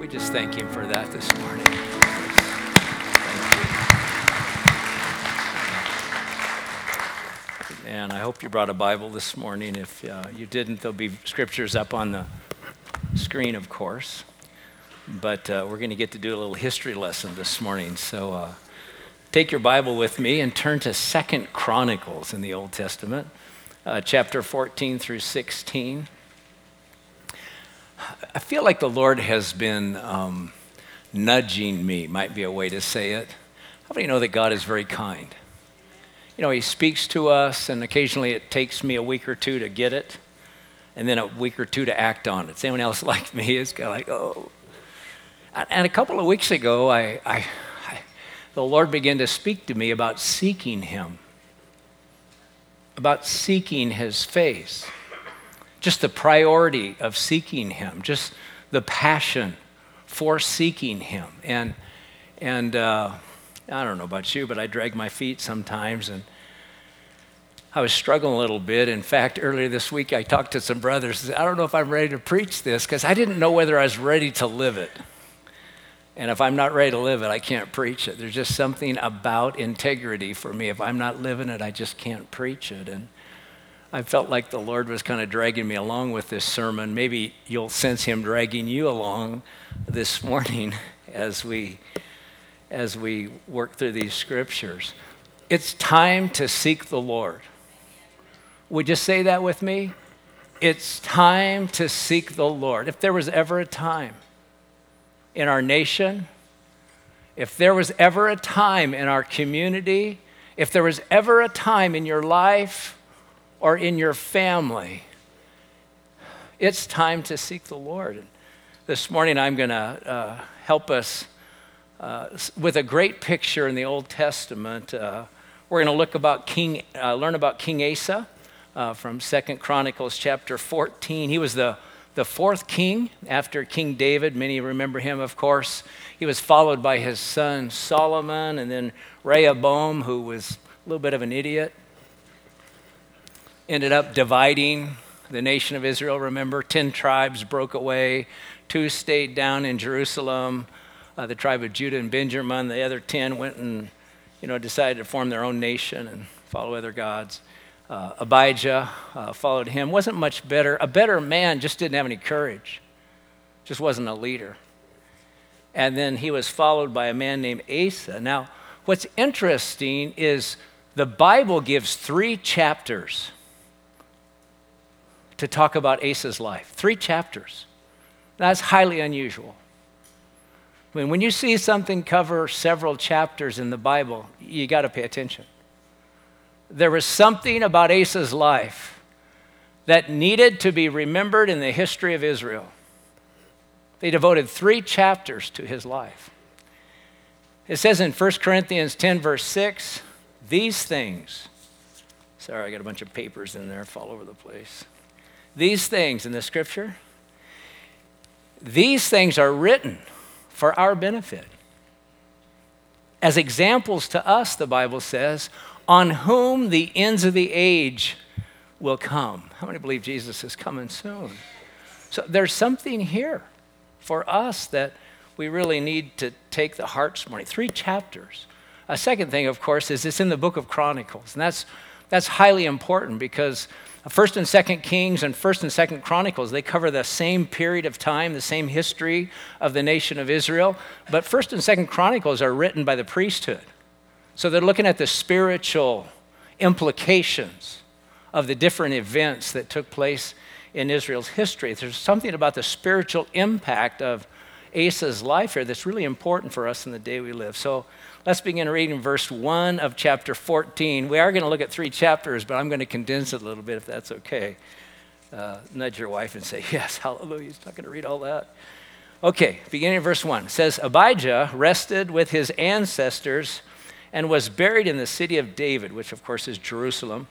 We just thank him for that this morning. And I hope you brought a Bible this morning. If you didn't, there'll be scriptures up on the screen, of course. But we're going to get to do a little history lesson this morning. So take your Bible with me and turn to 2 Chronicles in the Old Testament, chapter 14 through 16. I feel like the Lord has been nudging me, might be a way to say it. How many know that God is very kind? You know, he speaks to us, and occasionally it takes me a week or two to get it, and then a week or two to act on it. Is anyone else like me? It's kind of like, oh. And a couple of weeks ago, the Lord began to speak to me about seeking him, about seeking his face, just the priority of seeking him, just the passion for seeking him. And I don't know about you, but I drag my feet sometimes, and I was struggling a little bit. In fact, earlier this week, I talked to some brothers. I don't know if I'm ready to preach this, because I didn't know whether I was ready to live it. And if I'm not ready to live it, I can't preach it. There's just something about integrity for me. If I'm not living it, I just can't preach it. And I felt like the Lord was kind of dragging me along with this sermon. Maybe you'll sense him dragging you along this morning as we work through these scriptures. It's time to seek the Lord. Would you say that with me? It's time to seek the Lord. If there was ever a time in our nation, if there was ever a time in our community, if there was ever a time in your life or in your family, it's time to seek the Lord. And this morning I'm going to help us with a great picture in the Old Testament. We're going to learn about King Asa from 2 Chronicles chapter 14. He was the fourth king after King David. Many remember him, of course. He was followed by his son Solomon, and then Rehoboam, who was a little bit of an idiot. Ended up dividing the nation of Israel. Remember, 10 tribes broke away. 2 stayed down in Jerusalem. The tribe of Judah and Benjamin. The other 10 went and decided to form their own nation and follow other gods. Abijah followed him. Wasn't much better. A better man, just didn't have any courage. Just wasn't a leader. And then he was followed by a man named Asa. Now, what's interesting is the Bible gives 3 chapters to talk about Asa's life. 3 chapters. That's highly unusual. I mean, when you see something cover several chapters in the Bible, you got to pay attention. There was something about Asa's life that needed to be remembered in the history of Israel. They devoted 3 chapters to his life. It says in 1 Corinthians 10, verse 6, these things, sorry, I got a bunch of papers in there, fall over the place. These things in the scripture, these things are written for our benefit. As examples to us, the Bible says, on whom the ends of the age will come. How many believe Jesus is coming soon? So there's something here for us that we really need to take the heart this morning. 3 chapters. A second thing, of course, is it's in the book of Chronicles. And that's highly important because 1st and 2nd Kings and 1st and 2nd Chronicles, they cover the same period of time, the same history of the nation of Israel. But 1st and 2nd Chronicles are written by the priesthood. So they're looking at the spiritual implications of the different events that took place in Israel's history. There's something about the spiritual impact of Asa's life here that's really important for us in the day we live. So let's begin reading verse 1 of chapter 14. We are going to look at 3 chapters, but I'm going to condense it a little bit if that's okay. Nudge your wife and say, yes, hallelujah. He's not going to read all that. Okay, beginning of verse 1. It says, Abijah rested with his ancestors and was buried in the city of David, which of course is Jerusalem.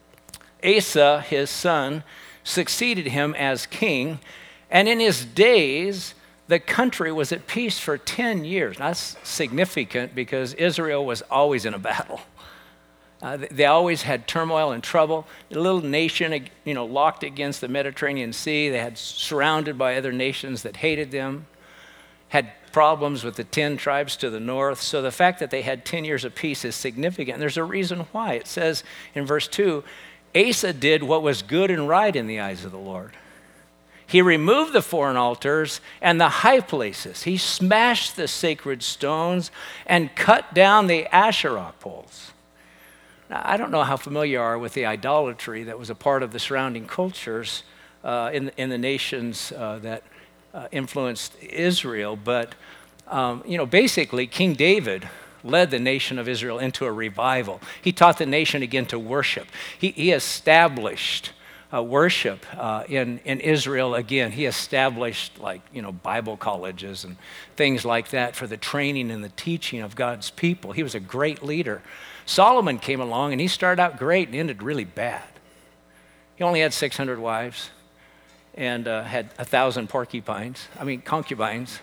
Asa, his son, succeeded him as king, and in his days the country was at peace for 10 years. Now, that's significant because Israel was always in a battle. They always had turmoil and trouble. A little nation, locked against the Mediterranean Sea. They had surrounded by other nations that hated them. had problems with the 10 tribes to the north. So the fact that they had 10 years of peace is significant. And there's a reason why. It says in verse 2, Asa did what was good and right in the eyes of the Lord. He removed the foreign altars and the high places. He smashed the sacred stones and cut down the Asherah poles. Now, I don't know how familiar you are with the idolatry that was a part of the surrounding cultures in the nations that influenced Israel, but basically King David led the nation of Israel into a revival. He taught the nation again to worship. He established worship in Israel again. He established Bible colleges and things like that for the training and the teaching of God's people. He was a great leader. Solomon came along and he started out great and ended really bad. He only had 600 wives and had 1,000 concubines.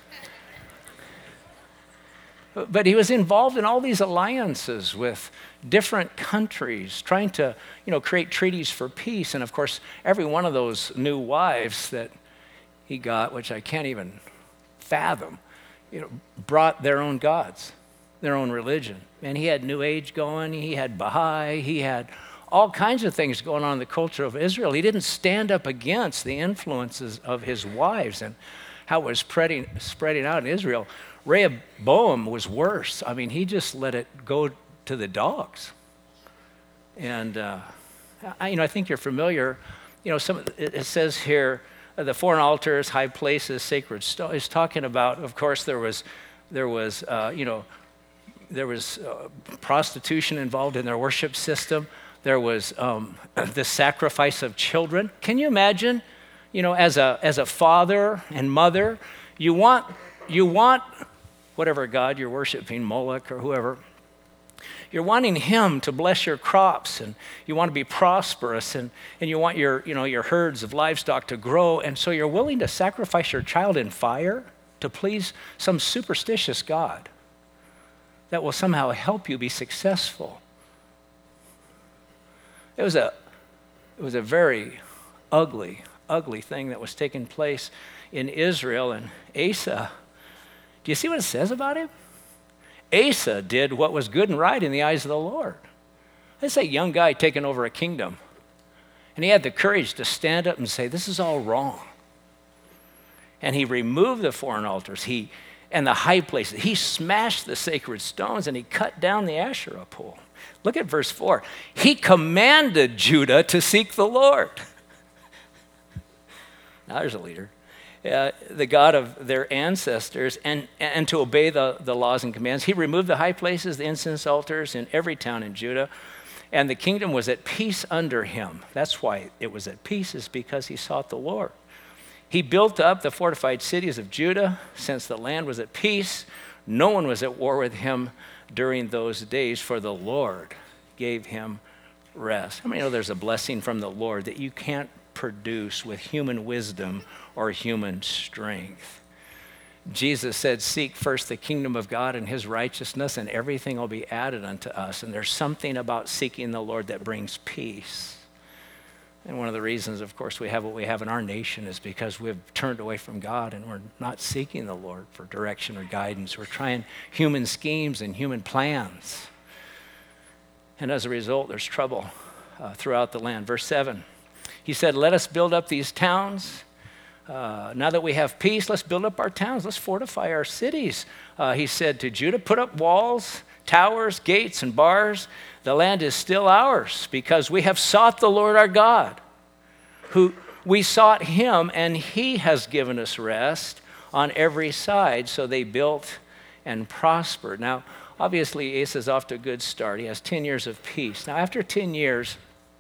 But he was involved in all these alliances with different countries, trying to, create treaties for peace. And of course, every one of those new wives that he got, which I can't even fathom, brought their own gods, their own religion. And he had New Age going, he had Baha'i, he had all kinds of things going on in the culture of Israel. He didn't stand up against the influences of his wives and how it was spreading out in Israel. Rehoboam was worse. He just let it go to the dogs. And, I think you're familiar. It says here, the foreign altars, high places, sacred stone. It's talking about, of course, there was prostitution involved in their worship system. There was the sacrifice of children. Can you imagine, as a father and mother, you want whatever god you're worshiping, Moloch or whoever, you're wanting him to bless your crops, and you want to be prosperous, and you want your herds of livestock to grow, and so you're willing to sacrifice your child in fire to please some superstitious god that will somehow help you be successful. It was a very ugly thing that was taking place in Israel. And Asa, do you see what it says about him? Asa did what was good and right in the eyes of the Lord. This is a young guy taking over a kingdom. And he had the courage to stand up and say, this is all wrong. And he removed the foreign altars and the high places. He smashed the sacred stones and he cut down the Asherah pole. Look at verse 4. He commanded Judah to seek the Lord. Now there's a leader. The God of their ancestors, and to obey the laws and commands. He removed the high places, the incense altars in every town in Judah, and the kingdom was at peace under him. That's why it was at peace, is because he sought the Lord. He built up the fortified cities of Judah. Since the land was at peace, no one was at war with him during those days, for the Lord gave him rest. How many know there's a blessing from the Lord that you can't produce with human wisdom or human strength? Jesus said, seek first the kingdom of God and his righteousness, and everything will be added unto us. And there's something about seeking the Lord that brings peace. And one of the reasons, of course, we have what we have in our nation is because we've turned away from God and we're not seeking the Lord for direction or guidance. We're trying human schemes and human plans. And as a result, there's trouble throughout the land. Verse 7, he said, let us build up these towns. Now that we have peace, let's build up our towns. Let's fortify our cities. He said to Judah, put up walls, towers, gates, and bars. The land is still ours because we have sought the Lord our God. We sought him, and he has given us rest on every side. So they built and prospered. Now, obviously, Asa's off to a good start. He has 10 years of peace. Now, after 10 years,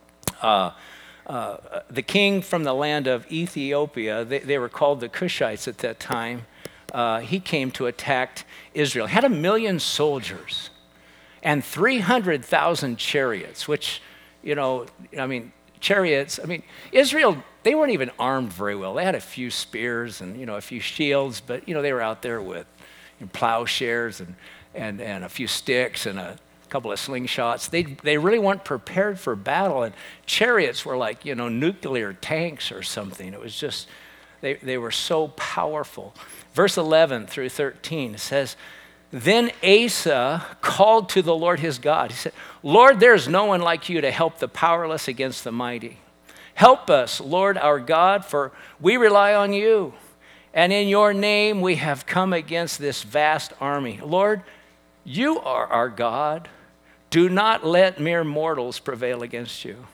the king from the land of Ethiopia, they were called the Cushites at that time, he came to attack Israel. He had 1 million soldiers and 300,000 chariots, which, chariots, Israel, they weren't even armed very well. They had a few spears and, a few shields, but, they were out there with plowshares and a few sticks and a couple of slingshots. They really weren't prepared for battle, and chariots were like, nuclear tanks or something. It was just, They were so powerful. Verse 11 through 13 says, then Asa called to the Lord his God. He said, Lord, there is no one like you to help the powerless against the mighty. Help us, Lord our God, for we rely on you. And in your name we have come against this vast army. Lord, you are our God. Do not let mere mortals prevail against you.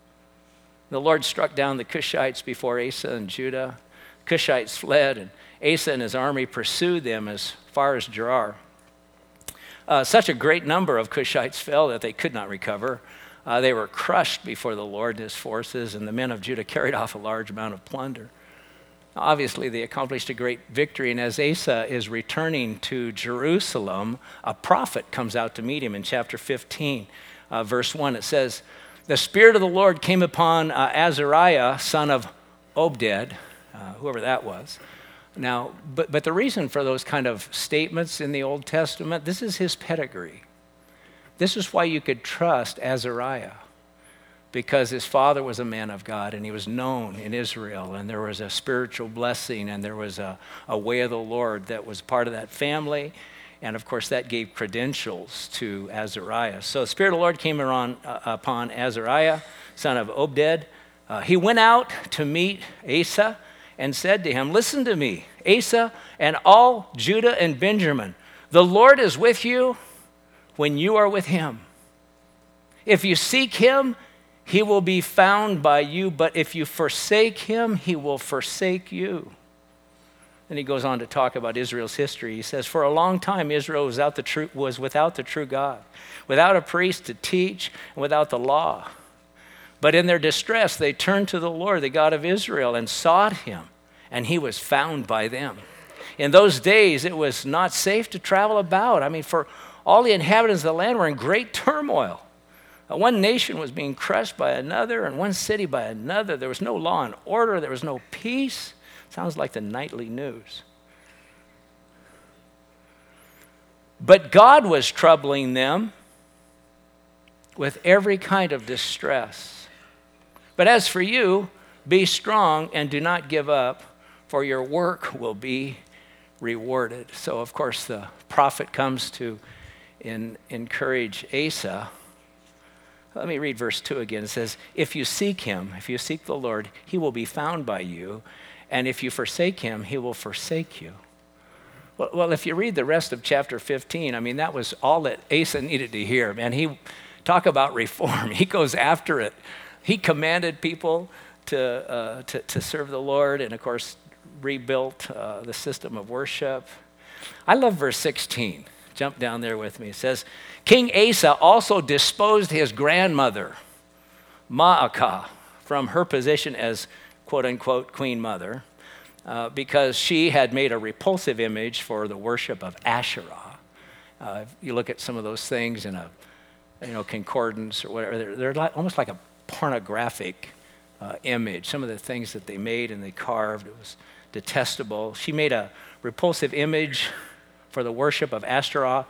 The Lord struck down the Cushites before Asa and Judah. Cushites fled, and Asa and his army pursued them as far as Gerar. Such a great number of Cushites fell that they could not recover. They were crushed before the Lord and his forces, and the men of Judah carried off a large amount of plunder. Obviously, they accomplished a great victory, and as Asa is returning to Jerusalem, a prophet comes out to meet him in chapter 15, verse 1. It says, the Spirit of the Lord came upon Azariah, son of Obed, whoever that was. Now, but the reason for those kind of statements in the Old Testament, this is his pedigree. This is why you could trust Azariah, because his father was a man of God, and he was known in Israel, and there was a spiritual blessing, and there was a way of the Lord that was part of that family, and of course that gave credentials to Azariah. So the Spirit of the Lord came upon Azariah, son of Obed. He went out to meet Asa, and said to him, listen to me, Asa and all Judah and Benjamin. The Lord is with you when you are with him. If you seek him, he will be found by you. But if you forsake him, he will forsake you. And he goes on to talk about Israel's history. He says, for a long time, Israel was without the true God, without a priest to teach, and without the law. But in their distress, they turned to the Lord, the God of Israel, and sought him, and he was found by them. In those days, it was not safe to travel about. I mean, for all the inhabitants of the land were in great turmoil. One nation was being crushed by another, and one city by another. There was no law and order. There was no peace. Sounds like the nightly news. But God was troubling them with every kind of distress. But as for you, be strong and do not give up, for your work will be rewarded. So, of course, the prophet comes to encourage Asa. Let me read verse 2 again. It says, if you seek him, if you seek the Lord, he will be found by you. And if you forsake him, he will forsake you. Well, if you read the rest of chapter 15, I mean, that was all that Asa needed to hear. Man, he talk about reform. He goes after it. He commanded people to serve the Lord, and of course rebuilt the system of worship. I love verse 16. Jump down there with me. It says, King Asa also disposed his grandmother, Maacah, from her position as quote-unquote queen mother, because she had made a repulsive image for the worship of Asherah. If you look at some of those things in a concordance or whatever, they're like, almost like a pornographic image. Some of the things that they made and they carved, it was detestable. She made a repulsive image for the worship of Ashtoreth.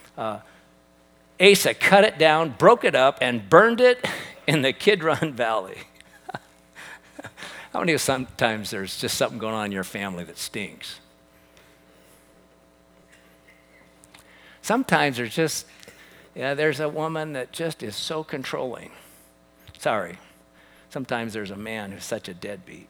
Asa cut it down, broke it up, and burned it in the Kidron Valley. How many of sometimes there's just something going on in your family that stinks? Sometimes there's a woman that just is so controlling. Sorry. Sometimes there's a man who's such a deadbeat.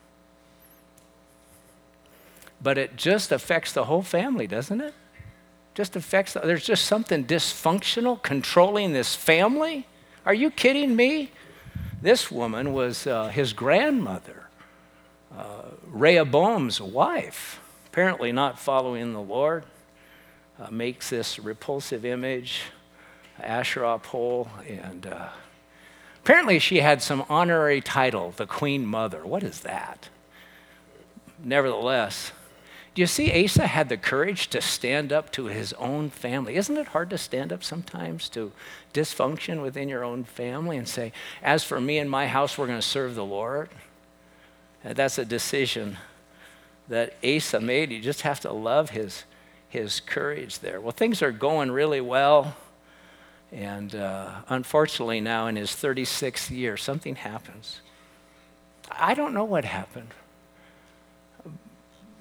But it just affects the whole family, doesn't it? There's just something dysfunctional controlling this family. Are you kidding me? This woman was his grandmother, Rehoboam's wife, apparently not following the Lord, makes this repulsive image, Asherah pole, and apparently she had some honorary title, the Queen Mother. What is that? Nevertheless, do you see Asa had the courage to stand up to his own family? Isn't it hard to stand up sometimes to dysfunction within your own family and say, as for me and my house, we're going to serve the Lord? And that's a decision that Asa made. You just have to love his courage there. Well, things are going really well. And unfortunately now in his 36th year, something happens. I don't know what happened.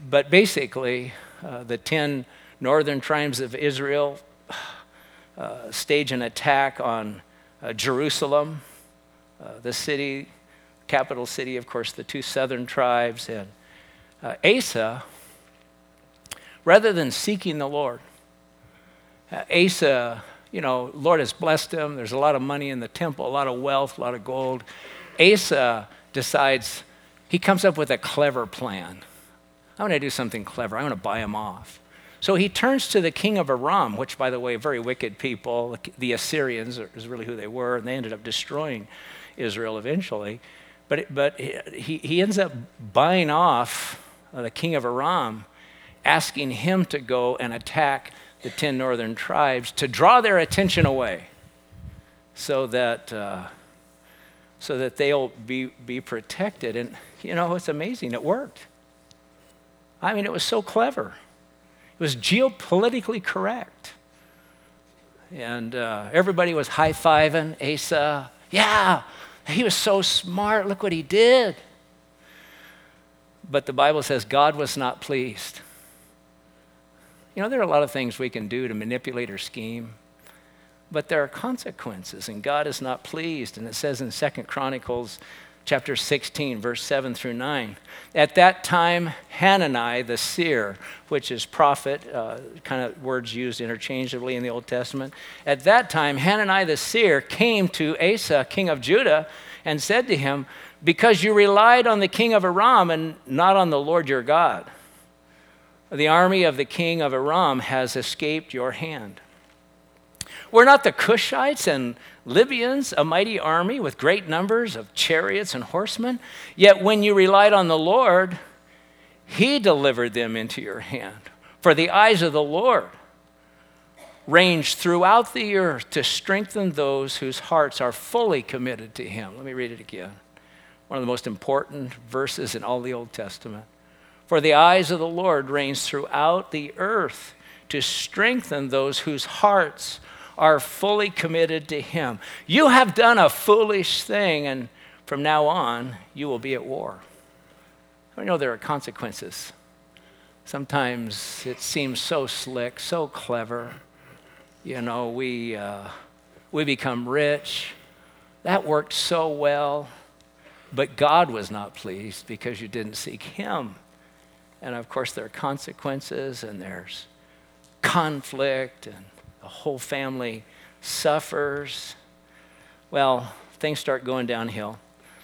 But basically, the 10 northern tribes of Israel stage an attack on Jerusalem, the city, capital city, of course, the 2 southern tribes. And Asa, rather than seeking the Lord, Asa, Lord has blessed him. There's a lot of money in the temple, a lot of wealth, a lot of gold. Asa decides, he comes up with a clever plan. I want to do something clever. I want to buy him off. So he turns to the king of Aram, which, by the way, very wicked people. The Assyrians is really who they were, and they ended up destroying Israel eventually. But he ends up buying off the king of Aram, asking him to go and attack the 10 northern tribes to draw their attention away so that they'll be protected. And, it's amazing. It worked. I mean, it was so clever. It was geopolitically correct. And everybody was high-fiving Asa. Yeah, he was so smart. Look what he did. But the Bible says God was not pleased. There are a lot of things we can do to manipulate or scheme, but there are consequences, and God is not pleased. And it says in 2 Chronicles chapter 16, verse 7 through 9, at that time, Hanani the seer, which is prophet, kind of words used interchangeably in the Old Testament. At that time, Hanani the seer came to Asa, king of Judah, and said to him, because you relied on the king of Aram and not on the Lord your God, the army of the king of Aram has escaped your hand. Were not the Cushites and Libyans a mighty army with great numbers of chariots and horsemen? Yet when you relied on the Lord, he delivered them into your hand. For the eyes of the Lord range throughout the earth to strengthen those whose hearts are fully committed to him. Let me read it again. One of the most important verses in all the Old Testament. For the eyes of the Lord range throughout the earth to strengthen those whose hearts are fully committed to him. You have done a foolish thing, and from now on, you will be at war. I know there are consequences. Sometimes it seems so slick, so clever. We become rich. That worked so well, but God was not pleased because you didn't seek him. And of course, there are consequences, and there's conflict, and the whole family suffers. Well, things start going downhill.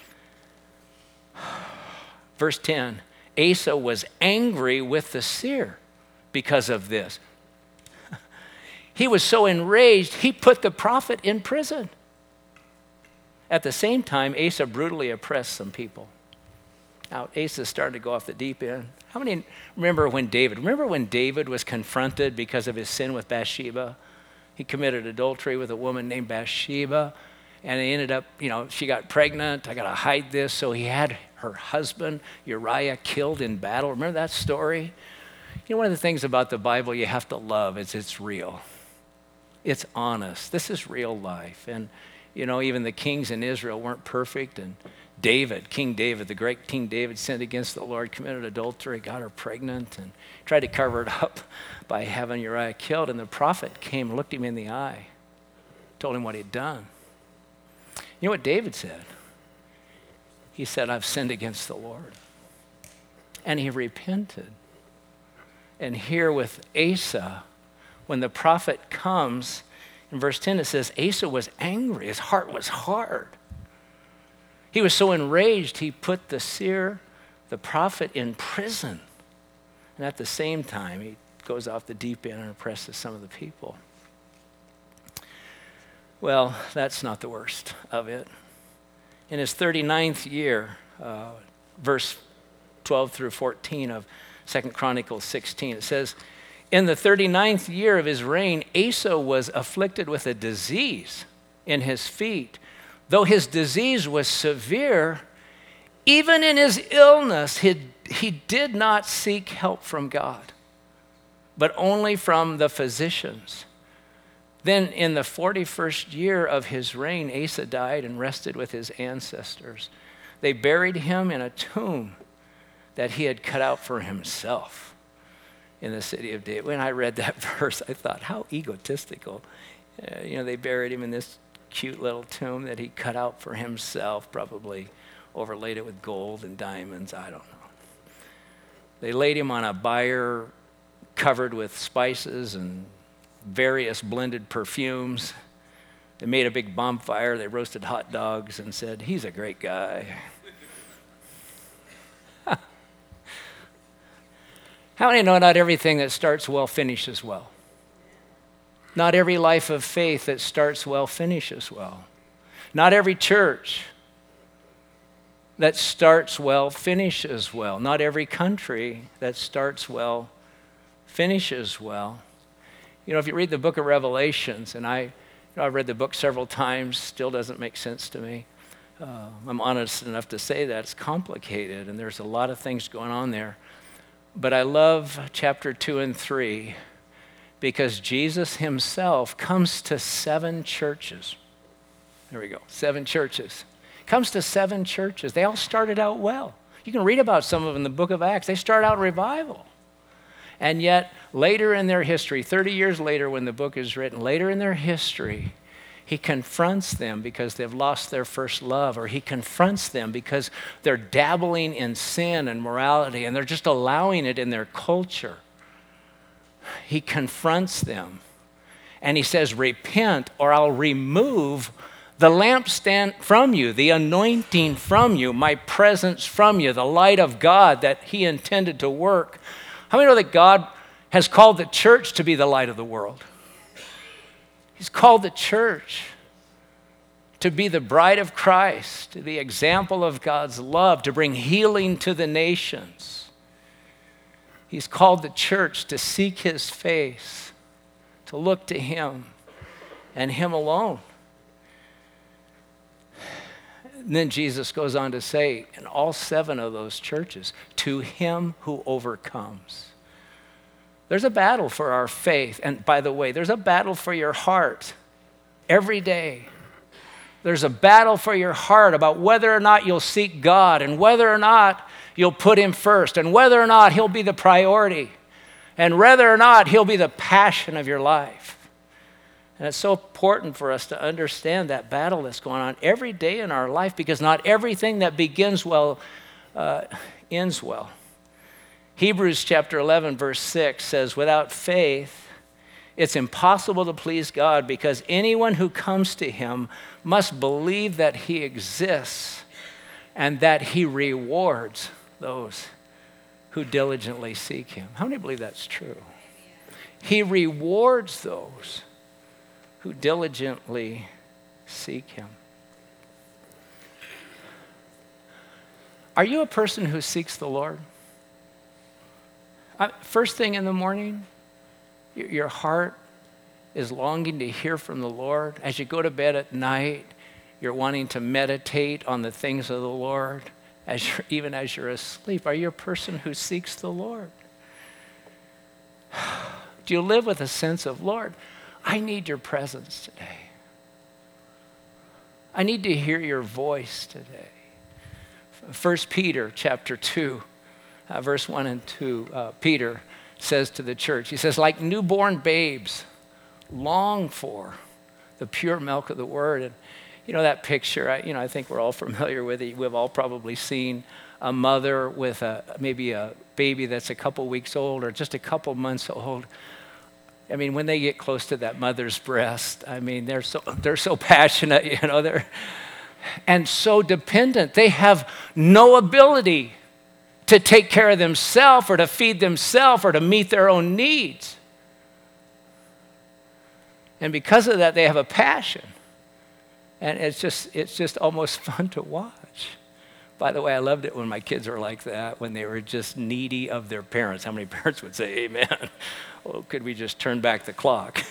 Verse 10, Asa was angry with the seer because of this. He was so enraged, he put the prophet in prison. At the same time, Asa brutally oppressed some people. Now, Asa started to go off the deep end. How many remember when David was confronted because of his sin with Bathsheba? He committed adultery with a woman named Bathsheba, and he ended up, she got pregnant. I got to hide this. So he had her husband, Uriah, killed in battle. Remember that story? One of the things about the Bible you have to love is it's real. It's honest. This is real life. And, even the kings in Israel weren't perfect, and King David, the great King David, sinned against the Lord, committed adultery, got her pregnant, and tried to cover it up by having Uriah killed. And the prophet came, looked him in the eye, told him what he'd done. You know what David said? He said, I've sinned against the Lord. And he repented. And here with Asa, when the prophet comes, in verse 10 it says, Asa was angry. His heart was hard. He was so enraged, he put the seer, the prophet, in prison. And at the same time, he goes off the deep end and oppresses some of the people. Well, that's not the worst of it. In his 39th year, verse 12 through 14 of 2 Chronicles 16, it says, in the 39th year of his reign, Asa was afflicted with a disease in his feet. Though his disease was severe, even in his illness, he did not seek help from God, but only from the physicians. Then in the 41st year of his reign, Asa died and rested with his ancestors. They buried him in a tomb that he had cut out for himself in the city of David. When I read that verse, I thought, how egotistical. They buried him in this cute little tomb that he cut out for himself, probably overlaid it with gold and diamonds, I don't know. They laid him on a bier covered with spices and various blended perfumes. They made a big bonfire, they roasted hot dogs and said, he's a great guy. How many know not everything that starts well finishes well? Not every life of faith that starts well finishes well. Not every church that starts well finishes well. Not every country that starts well finishes well. If you read the book of Revelations, and I've read the book several times, still doesn't make sense to me. I'm honest enough to say that it's complicated, and there's a lot of things going on there. But I love chapter 2 and 3 because Jesus himself comes to 7 churches. There we go, 7 churches. Comes to 7 churches. They all started out well. You can read about some of them in the book of Acts. They start out revival. And yet, later in their history, 30 years later when the book is written, later in their history, he confronts them because they've lost their first love, or he confronts them because they're dabbling in sin and morality, and they're just allowing it in their culture. He confronts them, and he says, repent, or I'll remove the lampstand from you, the anointing from you, my presence from you, the light of God that he intended to work. How many know that God has called the church to be the light of the world? He's called the church to be the bride of Christ, to the example of God's love, to bring healing to the nations. He's called the church to seek his face, to look to him and him alone. And then Jesus goes on to say, in all 7 of those churches, to him who overcomes. There's a battle for our faith. And by the way, there's a battle for your heart every day. There's a battle for your heart about whether or not you'll seek God, and whether or not you'll put him first, and whether or not he'll be the priority, and whether or not he'll be the passion of your life. And it's so important for us to understand that battle that's going on every day in our life, because not everything that begins well ends well. Hebrews chapter 11, verse 6 says, without faith, it's impossible to please God, because anyone who comes to him must believe that he exists and that he rewards those who diligently seek him. How many believe that's true? He rewards those who diligently seek him. Are you a person who seeks the Lord? First thing in the morning, your heart is longing to hear from the Lord. As you go to bed at night, you're wanting to meditate on the things of the Lord, even as you're asleep. Are you a person who seeks the Lord? Do you live with a sense of, Lord, I need your presence today. I need to hear your voice today. 1 Peter chapter 2, verse 1 and 2, Peter says to the church, he says, like newborn babes, long for the pure milk of the word. And you know that picture, I think we're all familiar with it. We've all probably seen a mother with maybe a baby that's a couple weeks old or just a couple months old. I mean, when they get close to that mother's breast, I mean, they're so passionate, and so dependent. They have no ability to take care of themselves or to feed themselves or to meet their own needs. And because of that, they have a passion. And it's just almost fun to watch. By the way, I loved it when my kids were like that, when they were just needy of their parents. How many parents would say, amen? Oh, could we just turn back the clock?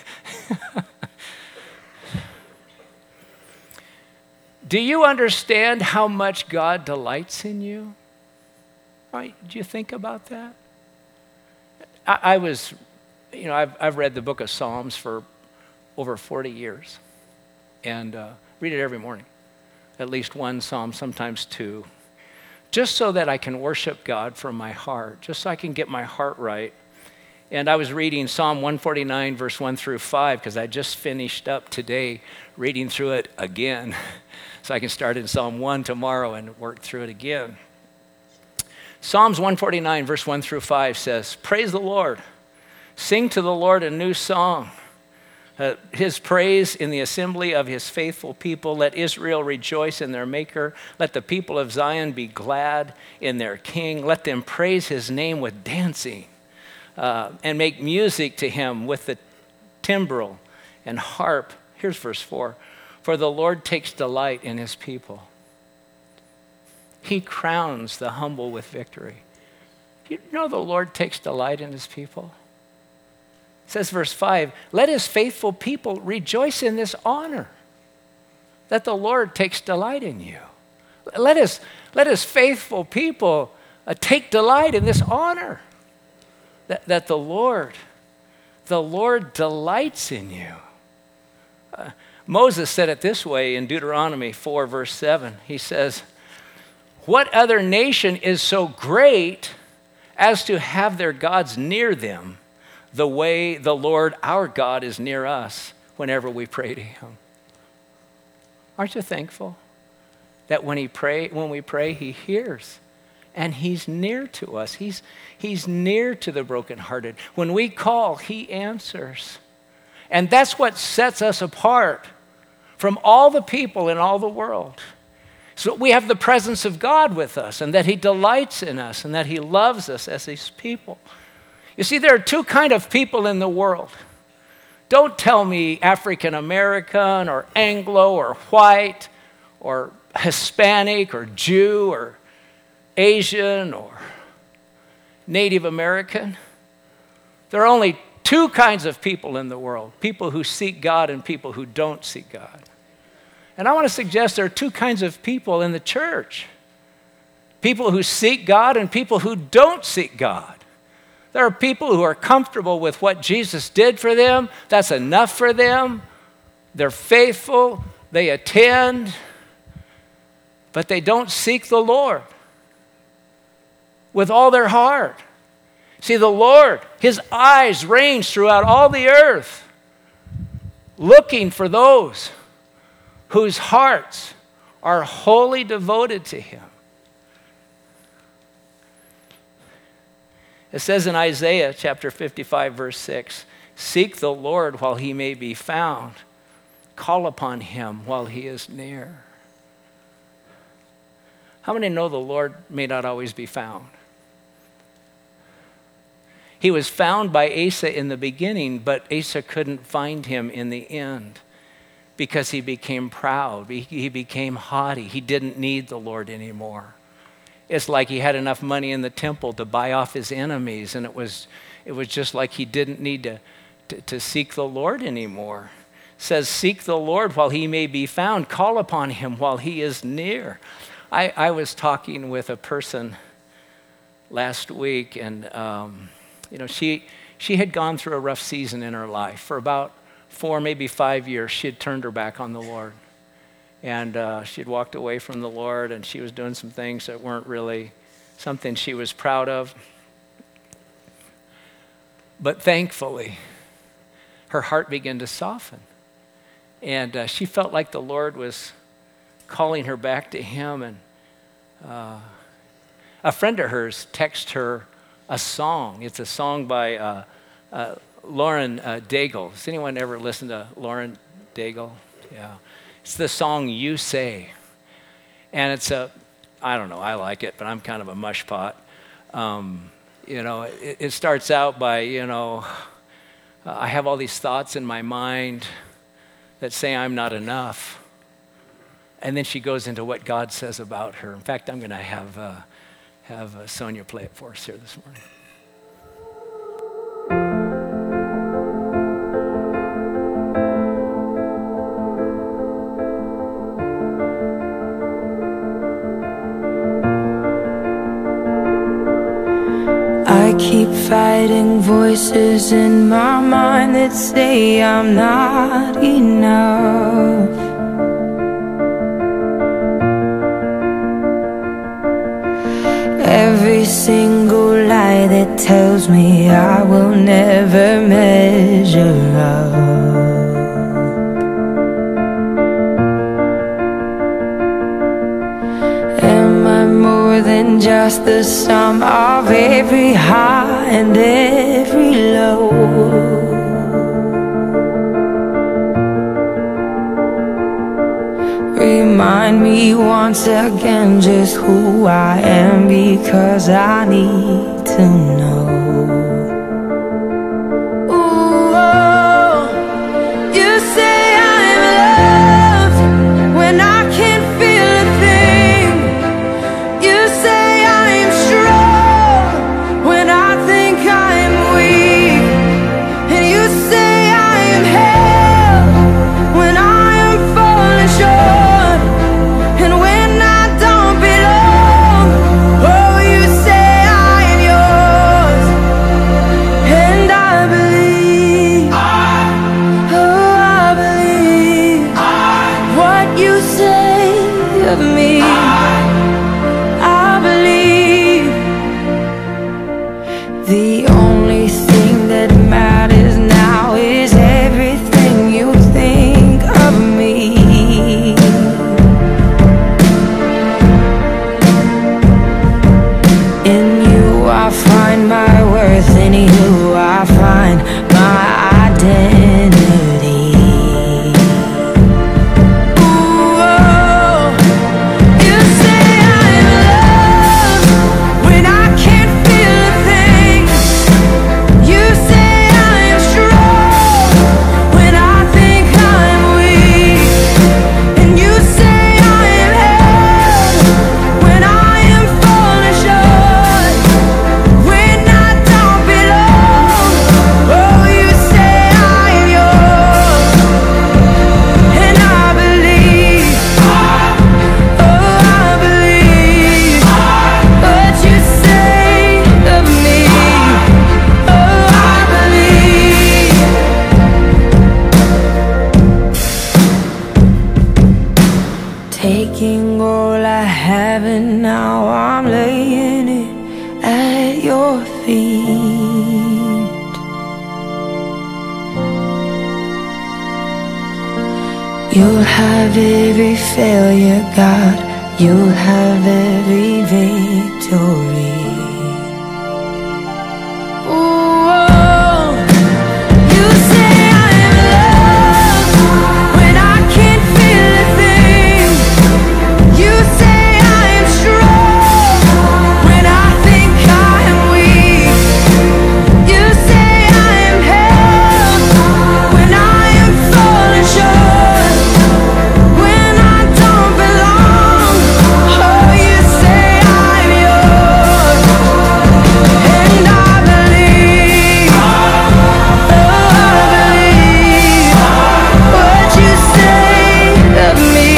Do you understand how much God delights in you? Right? Do you think about that? I've read the book of Psalms for over 40 years, and read it every morning. At least one psalm, sometimes two. just so that I can worship God from my heart, just so I can get my heart right. And I was reading Psalm 149, verse 1 through 5, because I just finished up today reading through it again. So I can start in Psalm 1 tomorrow and work through it again. Psalms 149, verse 1 through 5 says, "Praise the Lord. Sing to the Lord a new song. His praise in the assembly of his faithful people. Let Israel rejoice in their Maker. Let the people of Zion be glad in their King. Let them praise his name with dancing and make music to him with the timbrel and harp." Here's verse 4. "For the Lord takes delight in his people. He crowns the humble with victory." Do you know the Lord takes delight in his people? It says verse 5, "Let his faithful people rejoice in this honor, that the Lord takes delight in you." Let his faithful people take delight in this honor, that the Lord delights in you. Moses said it this way in Deuteronomy 4, verse 7. He says, "What other nation is so great as to have their gods near them the way the Lord our God is near us whenever we pray to him?" Aren't you thankful that when we pray, he hears and he's near to us? He's near to the brokenhearted. When we call, he answers. And that's what sets us apart from all the people in all the world. So we have the presence of God with us, and that he delights in us, and that he loves us as his people. You see, there are two kinds of people in the world. Don't tell me African American or Anglo or white or Hispanic or Jew or Asian or Native American. There are only two kinds of people in the world: people who seek God and people who don't seek God. And I want to suggest there are two kinds of people in the church: people who seek God and people who don't seek God. There are people who are comfortable with what Jesus did for them. That's enough for them. They're faithful. They attend. But they don't seek the Lord with all their heart. See, the Lord, his eyes range throughout all the earth, looking for those whose hearts are wholly devoted to him. It says in Isaiah chapter 55, verse 6, "Seek the Lord while he may be found. Call upon him while he is near." How many know the Lord may not always be found? He was found by Asa in the beginning, but Asa couldn't find him in the end because he became proud. He became haughty. He didn't need the Lord anymore. It's like he had enough money in the temple to buy off his enemies, and it was just like he didn't need to seek the Lord anymore. It says, "Seek the Lord while he may be found. Call upon him while he is near." I was talking with a person last week, and she had gone through a rough season in her life. For about 4, maybe 5 years, she had turned her back on the Lord. And she had walked away from the Lord, and she was doing some things that weren't really something she was proud of. But thankfully, her heart began to soften. And she felt like the Lord was calling her back to him. And a friend of hers texted her a song. It's a song by Lauren Daigle. Has anyone ever listened to Lauren Daigle? Yeah. It's the song "You Say." And it's I don't know, I like it, but I'm kind of a mush pot. It starts out by, I have all these thoughts in my mind that say I'm not enough. And then she goes into what God says about her. In fact, I'm going to have Sonia play it for us here this morning. I keep fighting voices in my mind that say I'm not enough. single lie that tells me I will never measure up. Am I more than just the sum of every high and every low? Remind me once again just who I am, because I need to know. Ooh, oh, you say I'm loved when I can't feel a thing. You say I'm strong when I think I'm weak. And you say I am held when I am falling short. The only thing that matters now is everything you think of me. In you I find my worth, in you I find my identity. Ooh, oh, you say I'm loved when I can't feel a thing. You say I'm strong when I think I'm weak. And you say I am held when I am falling short, when I don't belong. Oh, you say I am yours, and I believe. Oh, I believe what you say of me. Oh, I believe. Taking all I have and now I'm laying it at your feet. You'll have every failure, God. You'll have every victory. Ooh, oh, you say I'm loved when I can't feel a thing. You say I'm strong when I think I'm weak. You say I'm held when I am falling short, when I don't belong. Oh, you say I'm yours, and I believe. Oh, I believe what you say of me.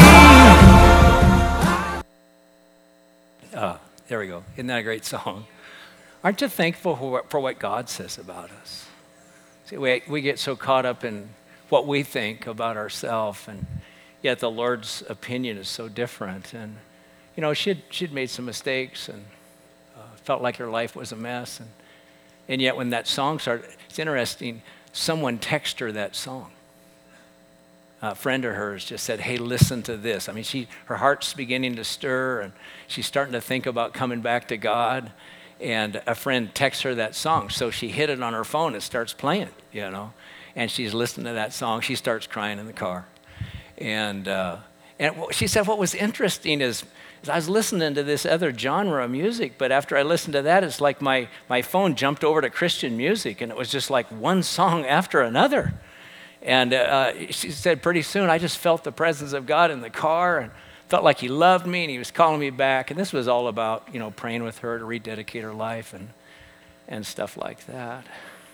There we go. Isn't that a great song? Aren't you thankful for what God says about us? See, we get so caught up in what we think about ourselves, and yet the Lord's opinion is so different. And, you know, she'd made some mistakes and felt like her life was a mess. And yet when that song started, it's interesting, someone texted her that song. A friend of hers just said, hey, listen to this. I mean, her heart's beginning to stir, and she's starting to think about coming back to God. And a friend texts her that song. So she hit it on her phone and starts playing, you know. And she's listening to that song. She starts crying in the car. And she said what was interesting is I was listening to this other genre of music, but after I listened to that, it's like my phone jumped over to Christian music, and it was just like one song after another. And she said pretty soon, I just felt the presence of God in the car and felt like he loved me and he was calling me back. And this was all about, you know, praying with her to rededicate her life and stuff like that.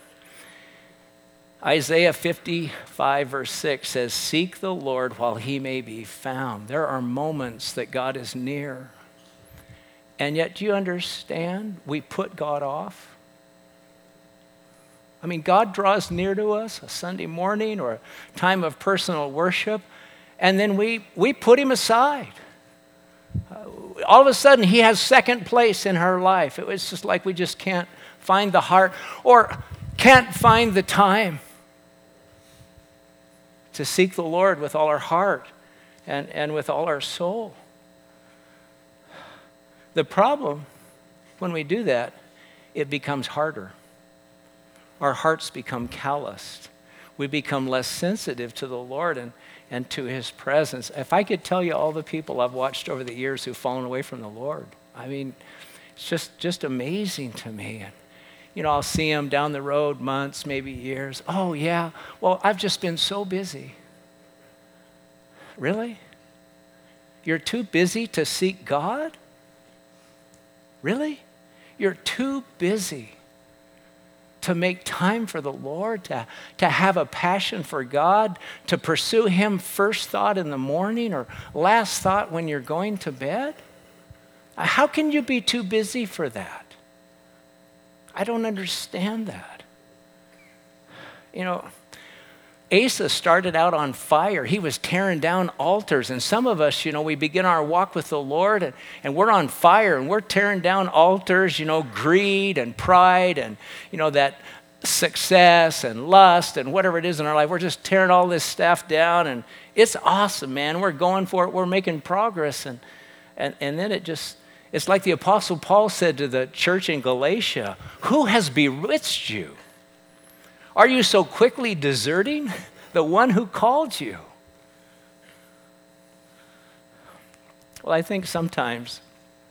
Isaiah 55 verse 6 says, seek the Lord while he may be found. There are moments that God is near. And yet, do you understand? We put God off. I mean, God draws near to us a Sunday morning or a time of personal worship, and then we put him aside. all of a sudden, he has second place in her life. It was just like we just can't find the heart or can't find the time to seek the Lord with all our heart and with all our soul. The problem, when we do that, it becomes harder. Our hearts become calloused. We become less sensitive to the Lord and to his presence. If I could tell you all the people I've watched over the years who've fallen away from the Lord, I mean, it's just amazing to me. And, you know, I'll see them down the road, months, maybe years. Oh, yeah, well, I've just been so busy. Really? You're too busy to seek God? Really? You're too busy to make time for the Lord, to have a passion for God, to pursue him first thought in the morning or last thought when you're going to bed? How can you be too busy for that? I don't understand that. You know, Asa started out on fire. He was tearing down altars. And some of us, you know, we begin our walk with the Lord and we're on fire and we're tearing down altars, you know, greed and pride and, you know, that success and lust and whatever it is in our life. We're just tearing all this stuff down and it's awesome, man. We're going for it. We're making progress. And then it's like the Apostle Paul said to the church in Galatia, who has bewitched you? Are you so quickly deserting the one who called you? Well, I think sometimes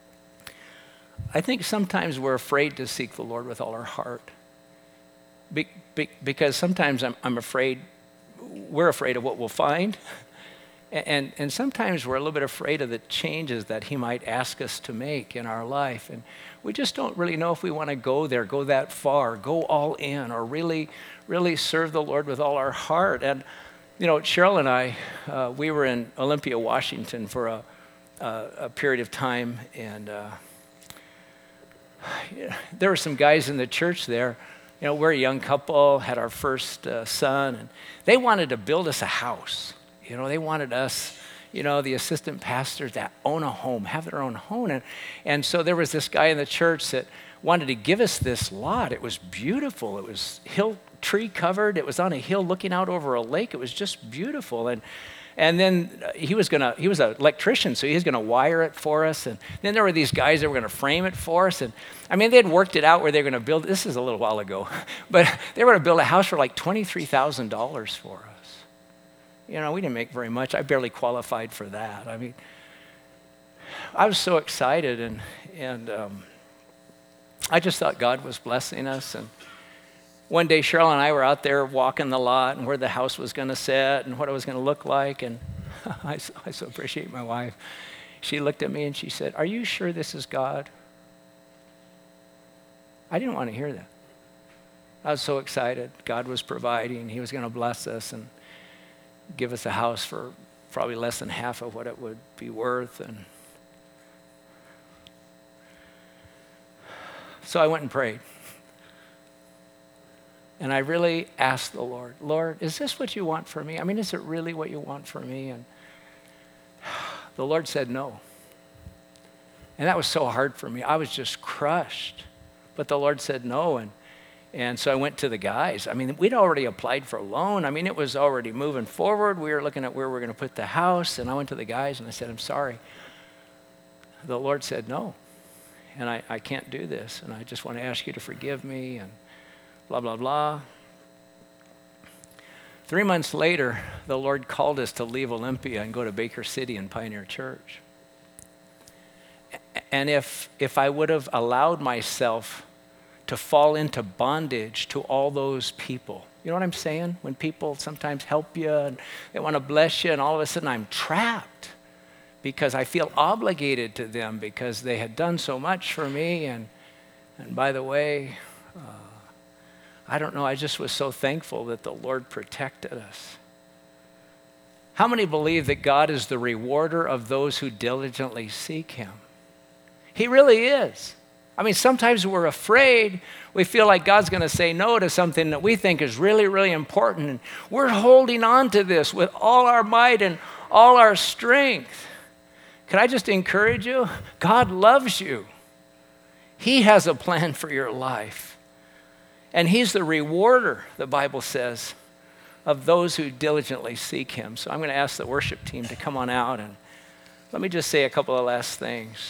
we're afraid to seek the Lord with all our heart. Because sometimes I'm afraid, we're afraid of what we'll find. And sometimes we're a little bit afraid of the changes that he might ask us to make in our life. And we just don't really know if we want to go there, go that far, go all in, or really serve the Lord with all our heart. And, you know, Cheryl and I, we were in Olympia, Washington for a period of time. And there were some guys in the church there. You know, we're a young couple, had our first son, and they wanted to build us a house. You know, they wanted us, you know, the assistant pastors that own a home, have their own home. And so there was this guy in the church that wanted to give us this lot. It was beautiful. It was tree covered. It was on a hill looking out over a lake. It was just beautiful. And then he was an electrician, so he was gonna wire it for us. And then there were these guys that were gonna frame it for us. And I mean, they'd worked it out where they were gonna build, this is a little while ago, but they were gonna build a house for like $23,000 for us. You know, we didn't make very much. I barely qualified for that. I mean, I was so excited, and I just thought God was blessing us. And one day, Cheryl and I were out there walking the lot and where the house was going to sit and what it was going to look like. And I so appreciate my wife. She looked at me and she said, "Are you sure this is God?" I didn't want to hear that. I was so excited. God was providing. He was going to bless us and give us a house for probably less than half of what it would be worth. And so I went and prayed. And I really asked the Lord, Lord, is this what you want for me? I mean, is it really what you want for me? And the Lord said no. And that was so hard for me. I was just crushed. But the Lord said no. And so I went to the guys. I mean, we'd already applied for a loan. I mean, it was already moving forward. We were looking at where we were going to put the house. And I went to the guys and I said, I'm sorry. The Lord said no. And I can't do this. And I just want to ask you to forgive me and blah, blah, blah. 3 months later, the Lord called us to leave Olympia and go to Baker City and Pioneer Church. And if I would have allowed myself to fall into bondage to all those people. You know what I'm saying? When people sometimes help you and they want to bless you and all of a sudden I'm trapped because I feel obligated to them because they had done so much for me. And by the way, I don't know, I just was so thankful that the Lord protected us. How many believe that God is the rewarder of those who diligently seek him? He really is. I mean, sometimes we're afraid. We feel like God's going to say no to something that we think is really, really important. And we're holding on to this with all our might and all our strength. Can I just encourage you? God loves you. He has a plan for your life. And he's the rewarder, the Bible says, of those who diligently seek him. So I'm going to ask the worship team to come on out, and let me just say a couple of last things.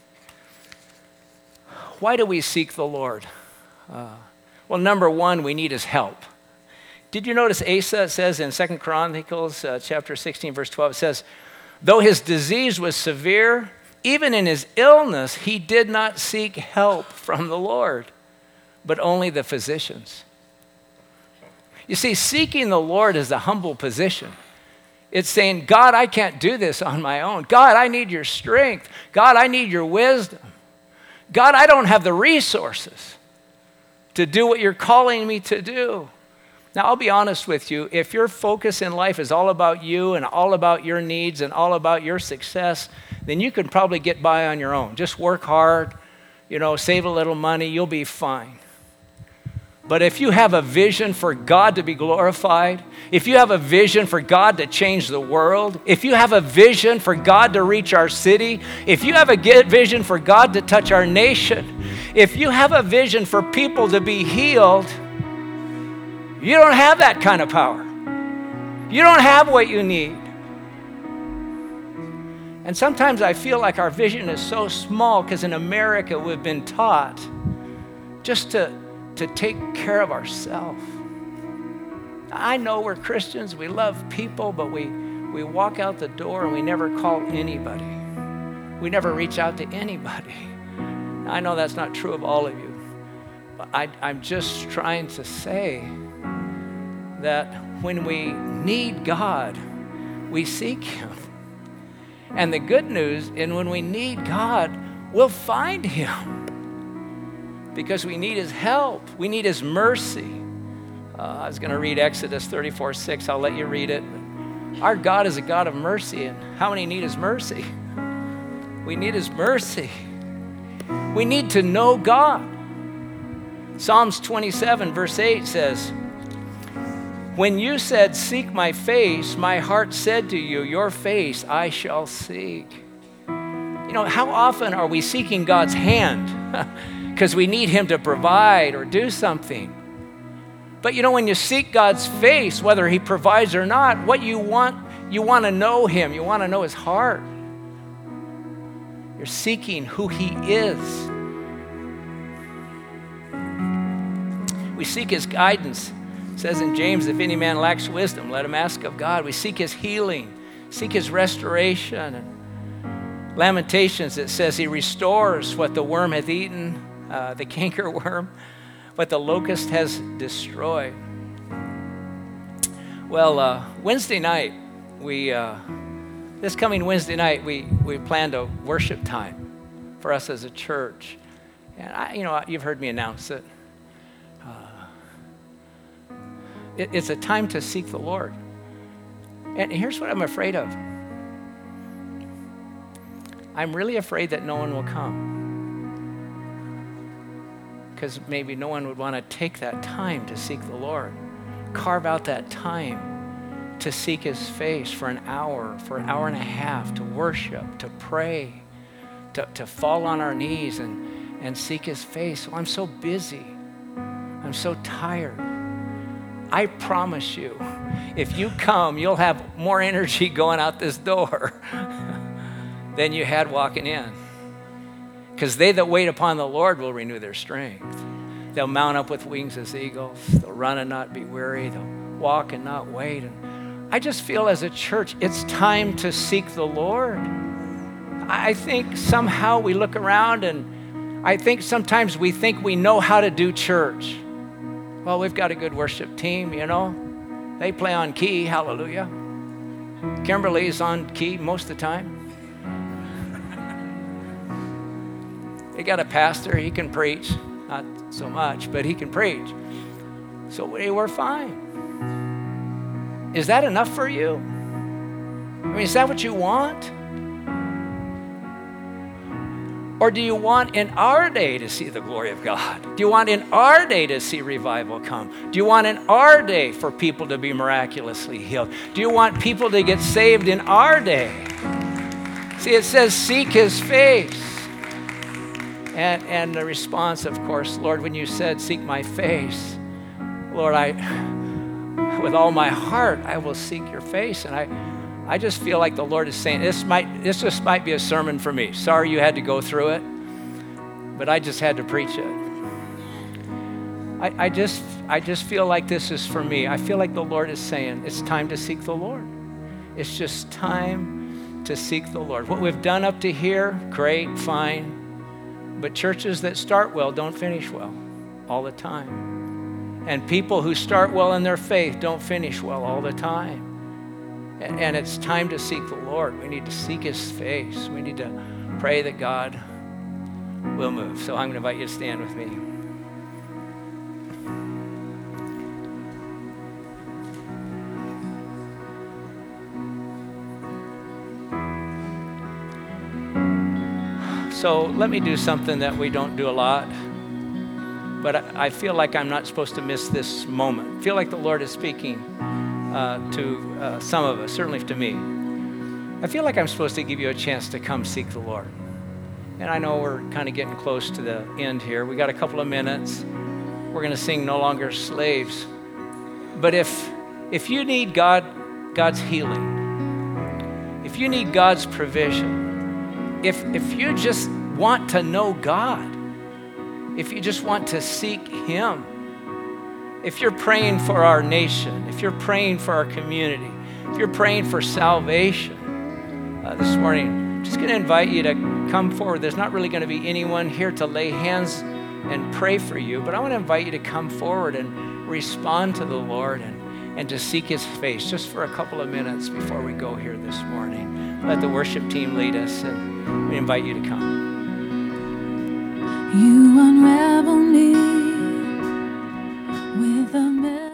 Why do we seek the Lord? Well, number one, we need his help. Did you notice Asa says in 2 Chronicles chapter 16, verse 12, it says, though his disease was severe, even in his illness, he did not seek help from the Lord, but only the physicians. You see, seeking the Lord is a humble position. It's saying, God, I can't do this on my own. God, I need your strength. God, I need your wisdom. God, I don't have the resources to do what you're calling me to do. Now, I'll be honest with you. If your focus in life is all about you and all about your needs and all about your success, then you can probably get by on your own. Just work hard, save a little money, you'll be fine. But if you have a vision for God to be glorified, if you have a vision for God to change the world, if you have a vision for God to reach our city, if you have a vision for God to touch our nation, if you have a vision for people to be healed, you don't have that kind of power. You don't have what you need. And sometimes I feel like our vision is so small because in America we've been taught just to take care of ourselves. I know we're Christians, we love people, but we walk out the door and we never call anybody. We never reach out to anybody. I know that's not true of all of you, but I'm just trying to say that when we need God, we seek him. And the good news, and when we need God, we'll find him. Because we need his help. We need his mercy. I was going to read Exodus 34:6. I'll let you read it. Our God is a God of mercy. And how many need his mercy? We need his mercy. We need to know God. Psalms 27 verse 8 says, when you said, seek my face, my heart said to you, your face I shall seek. How often are we seeking God's hand? Because we need him to provide or do something. But when you seek God's face, whether he provides or not, what you want to know him. You want to know his heart. You're seeking who he is. We seek his guidance. It says in James, if any man lacks wisdom, let him ask of God. We seek his healing, seek his restoration. And Lamentations, it says he restores what the worm hath eaten, the cankerworm, what the locust has destroyed. Well, Wednesday night, this coming Wednesday night, we planned a worship time for us as a church. And you've heard me announce it. It's a time to seek the Lord. And here's what I'm afraid of. I'm really afraid that no one will come. Because maybe no one would want to take that time to seek the Lord. Carve out that time to seek his face for an hour and a half, to worship, to pray, to fall on our knees and seek his face. Well, I'm so busy. I'm so tired. I promise you, if you come, you'll have more energy going out this door than you had walking in. Because they that wait upon the Lord will renew their strength. They'll mount up with wings as eagles. They'll run and not be weary. They'll walk and not wait. And I just feel as a church, it's time to seek the Lord. I think somehow we look around and I think sometimes we think we know how to do church. Well, we've got a good worship team, They play on key, hallelujah. Kimberly's on key most of the time. They got a pastor, he can preach. Not so much, but he can preach. So we're fine. Is that enough for you? Is that what you want? Or do you want in our day to see the glory of God? Do you want in our day to see revival come? Do you want in our day for people to be miraculously healed? Do you want people to get saved in our day? See, it says, seek his face. And the response, of course, Lord, when you said, seek my face, Lord, with all my heart, I will seek your face. And I just feel like the Lord is saying, this just might be a sermon for me. Sorry you had to go through it, but I just had to preach it. I just feel like this is for me. I feel like the Lord is saying, it's time to seek the Lord. It's just time to seek the Lord. What we've done up to here, great, fine. But churches that start well don't finish well all the time. And people who start well in their faith don't finish well all the time. And it's time to seek the Lord. We need to seek his face. We need to pray that God will move. So I'm going to invite you to stand with me. So let me do something that we don't do a lot, but I feel like I'm not supposed to miss this moment. I feel like the Lord is speaking to some of us, certainly to me. I feel like I'm supposed to give you a chance to come seek the Lord. And I know we're kind of getting close to the end here. We got a couple of minutes. We're going to sing No Longer Slaves. But if you need God's healing, if you need God's provision, if you just want to know God, if you just want to seek him, if you're praying for our nation, if you're praying for our community, if you're praying for salvation this morning, I'm just going to invite you to come forward. There's not really going to be anyone here to lay hands and pray for you, but I want to invite you to come forward and respond to the Lord and to seek his face just for a couple of minutes before we go here this morning. Let the worship team lead us, and we invite you to come. You unravel me with a